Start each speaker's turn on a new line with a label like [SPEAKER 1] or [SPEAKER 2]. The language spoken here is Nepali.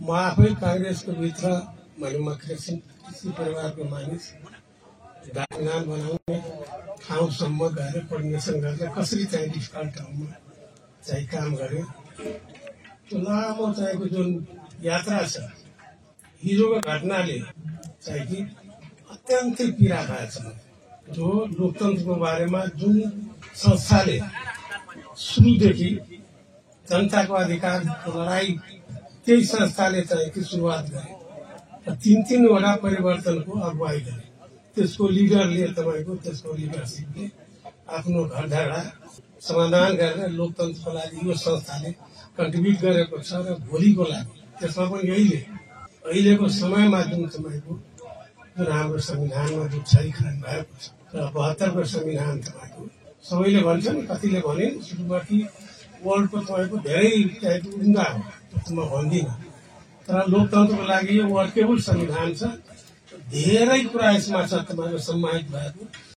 [SPEAKER 1] म आफै कांग्रेसको भित्र म कृषि परिवारको मानिस दार्जिलिङ बनाउने ठाउँसम्म गएर कोर्डिनेसन गरेर कसरी चाहिँ डिफिकल्ट ठाउँमा चाहिँ काम गरे। त्यो लामो चाहिँको जुन यात्रा छ हिजोको घटनाले चाहिँ कि अत्यन्तै पीडा खाएछ। जो लोकतन्त्रको बारेमा जुन संस्थाले सुरुदेखि जनताको अधिकारको लडाई त्यही संस्थाले चाहिँ कि सुरुवात गरे र तीनवटा परिवर्तनको अगुवाई गरे। त्यसको लिडरले तपाईको त्यसको लिडरसिपले आफ्नो घरधरा समाधान गरेर लोकतन्त्रको लागि यो संस्थाले कन्ट्रिब्युट गरेको छ र भोलिको लागि त्यसमा पनि यहीले अहिलेको समयमा जुन तपाईँको जुन हाम्रो संविधानमा जुन छरिखन भएको छ र 72 को संविधान तपाईँको सबैले भन्छन् कतिले भने सुरुमा कि वर्ल्डको तपाईँको धेरै टाइपको उङ्गा हो म भन्दिनँ तर लोकतन्त्रको लागि यो वर्केबल संविधान छ। धेरै कुरा यसमा छ तपाईँको सम्मानित भएको